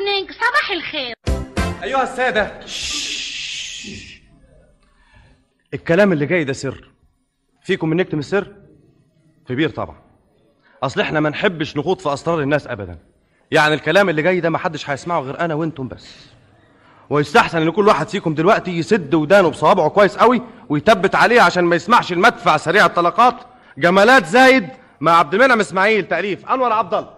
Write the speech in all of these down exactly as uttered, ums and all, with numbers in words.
مورنينج، صباح الخير ايها السادة. الكلام اللي جاي ده سر، فيكم من نكتم السر؟ في بير طبعا، اصل احنا ما نحبش نخوض في اسرار الناس ابدا. يعني الكلام اللي جاي ده ما حدش هيسمعه غير انا وانتم بس، ويستحسن ان كل واحد فيكم دلوقتي يسد ودانه بصوابعه كويس قوي ويثبت عليه عشان ما يسمعش المدفع سريع الطلقات. جمالات زايد مع عبد المنعم اسماعيل، تأليف انور عبد الله.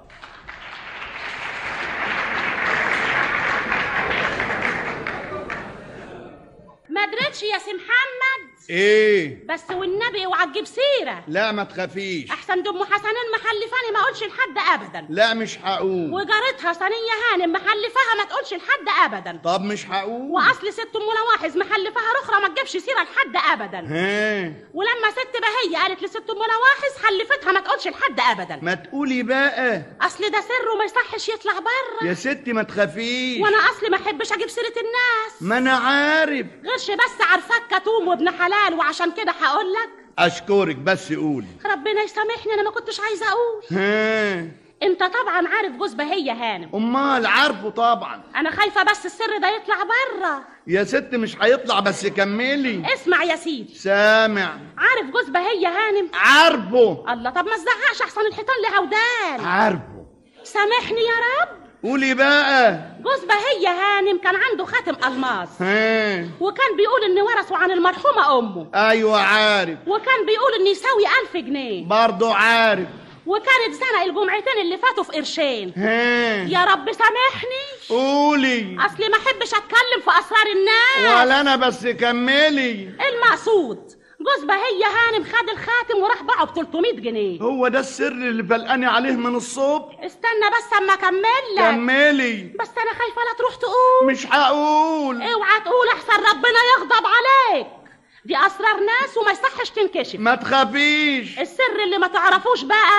ما درتش يا سي محمد؟ ايه بس والنبي اوعى تجيب سيره. لا ما تخافيش، احسن دم حسنين محلفاني ما اقولش لحد ابدا. لا مش هقول. وجارتها ثانيه هانم محلفاها ما تقولش لحد ابدا. طب مش هقول. واصل ست ام لواحظ محلفاها رخره ما تجيبش سيره لحد ابدا. ها ولما ست بهيه قالت لست ام لواحظ حلفتها ما تقولش لحد ابدا. ما تقولي بقى، اصل ده سر وما يصحش يطلع بره يا ستي ما تخافيش. وانا اصلي ما احبش اجيب سيره الناس. ما انا عارف، غيرش بس عارفاك كتوم وابن حلال، وعشان كده هقول لك. اشكرك بس قولي. ربنا يسامحني انا ما كنتش عايزه اقول. ها انت طبعا عارف جوز بهيه هانم. امال عارفه طبعا. انا خايفه بس السر ده يطلع بره. يا ست مش هيطلع، بس كملي. اسمع يا سيدي. سامع. عارف جوز بهيه هانم؟ عارفه. الله، طب ما تزعقش احسن الحيطان لها ودان. عارفه. سامحني يا رب. قولي بقى. جوز بهيه هانم كان عنده خاتم الماس، ها وكان بيقول ان ورثه عن المرحومه امه. ايوه عارف. وكان بيقول ان يساوي ألف جنيه برضو عارف. وكانت زنق الجمعتين اللي فاتوا في قرشين. ها يا رب سامحني. قولي. اصلي ما احبش اتكلم في اسرار الناس. ولا انا، بس كملي. المقصود جوز بهيه هانم خد الخاتم وراح باعه ب ثلاثمية جنيه. هو ده السر اللي بلقاني عليه من الصبح. استنى بس اما اكمل لك. كملي. بس انا خايفه لا تروح تقول. مش هقول. اوعى تقول احسن ربنا يغضب عليك. دي اسرار ناس وما يصحش تنكشف. ما تخافيش. السر اللي ما تعرفوش بقى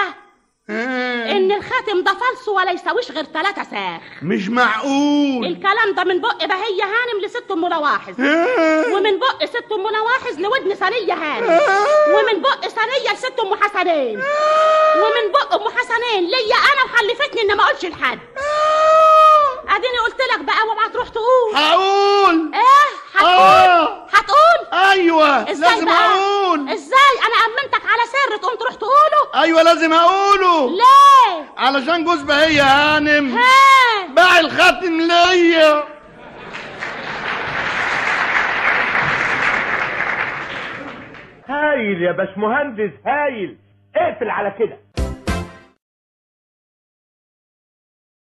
ها. ان الخاتم ده فلس ولا يساويش غير ثلاثة ساخ. مش معقول. الكلام ده من بق بهيه هانم لست ام لواحظ، ها. ومن بق ست ام لواحظ لودن ثانيه هانم، ومن بق ثانيه لست ام حسنين، ومن بق ام حسنين ليا انا وحلفتني ان ما اقولش لحد. اديني قلت لك بقى واوعى تروح تقول. هقول. ايه هتقول؟ آه. هتقول؟ ايوه ازاي لازم بقى؟ اقول. ازاي انا امنتك على سر تقوم تروح تقوله؟ ايوه لازم اقوله. ليه؟ علشان جوز بهيه هانم ها باع الخاتم ليا. هايل يا باشمهندس هايل. اقفل على كده.